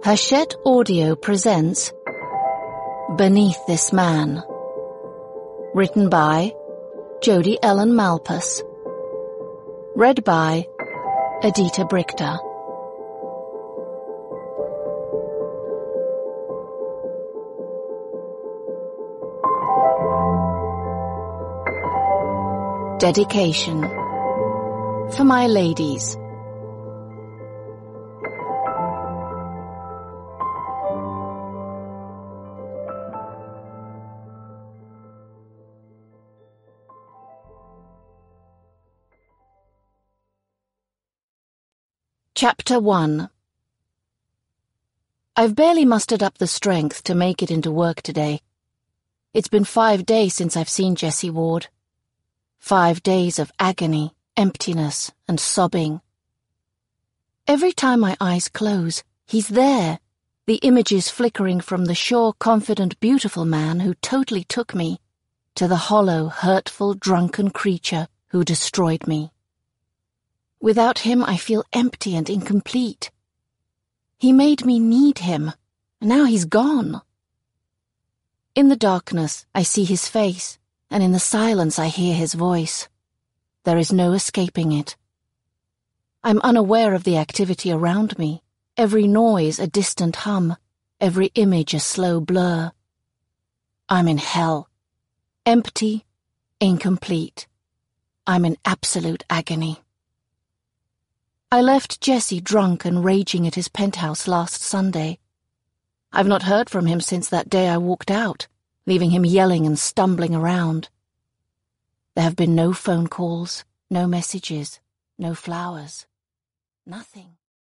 Hachette Audio presents Beneath This Man. Written by Jodie Ellen Malpas. Read by Edita Brichter. Dedication. For my ladies. Chapter 1. I've barely mustered up the strength to make it into work today. It's been 5 days since I've seen Jessie Ward. 5 days of agony, emptiness, and sobbing. Every time my eyes close, he's there, the images flickering from the sure, confident, beautiful man who totally took me, to the hollow, hurtful, drunken creature who destroyed me. Without him, I feel empty and incomplete. He made me need him, and now he's gone. In the darkness, I see his face, and in the silence I hear his voice. There is no escaping it. I'm unaware of the activity around me, every noise a distant hum, every image a slow blur. I'm in hell. Empty, incomplete. I'm in absolute agony. I left Jessie drunk and raging at his penthouse last Sunday. I've not heard from him since that day I walked out, leaving him yelling and stumbling around. There have been no phone calls, no messages, no flowers, nothing.